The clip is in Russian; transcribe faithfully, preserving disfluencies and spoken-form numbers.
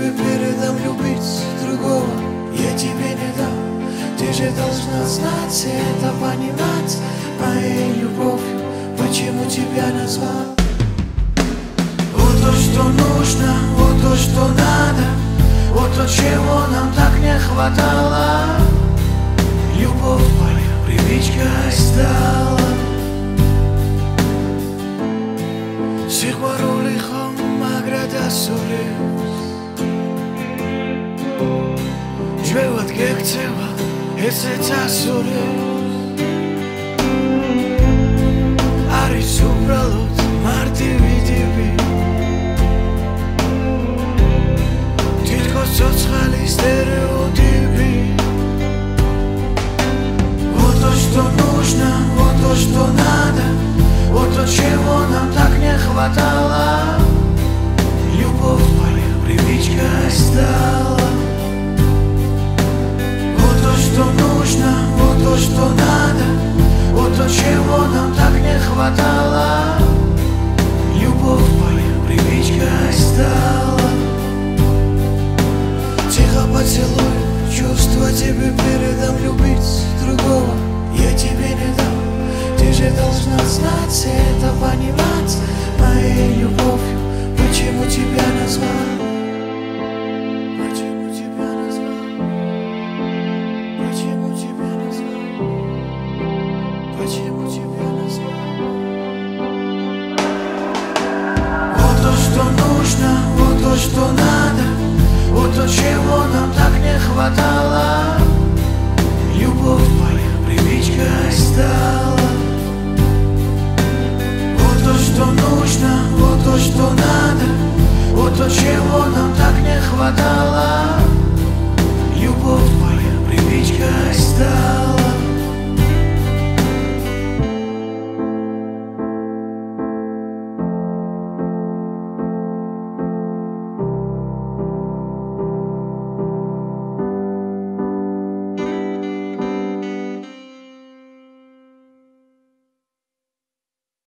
тебе передам любить другого, я тебе не дам. Ты же должна знать и это понимать, моей любовью, почему тебя назвал. Вот то, что нужно, вот то, что надо, вот то, чего нам так не хватало. Любовь моя привычкой стала. Сигварули хом аграда сулис Жвеват гекцева эсеца сулис Арис убралот мартиви типи Титко соцхали стереотипи. Вот то, что нужно, вот то, что надо, вот то, чего нам так не хватало. Любовь моя привычкой стала. Вот то, что нужно, вот то, что надо, вот то, чего нам так не хватало. Любовь моя привычкой стала. Тихо поцелуй, чувства тебе передам, любить другого я тебе не дам. Ты же должна знать и это понимать, моей любовью, почему тебя назвал. Почему тебя назвал? Почему тебя назвал? Почему тебя назвал? Вот то, что нужно, вот то, что надо, вот то, чего нам так не хватало. Любовь моя привычкой стала. Вот то, что нужно, вот то, что надо, вот то, чего нам так не хватало.